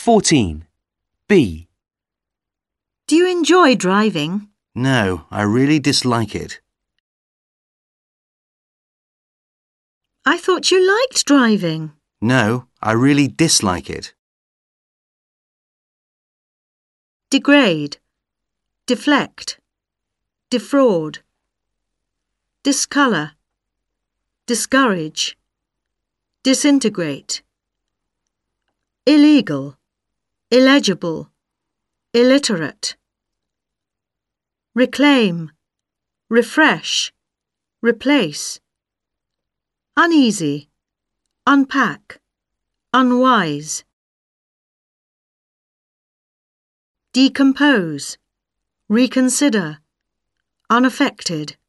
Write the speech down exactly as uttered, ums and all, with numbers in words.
fourteen. B. Do you enjoy driving? No, I really dislike it. I thought you liked driving. No, I really dislike it. Degrade, deflect, defraud, discolour, discourage, disintegrate, illegal, illegible, illiterate, reclaim, refresh, replace, uneasy, unpack, unwise, decompose, reconsider, unaffected.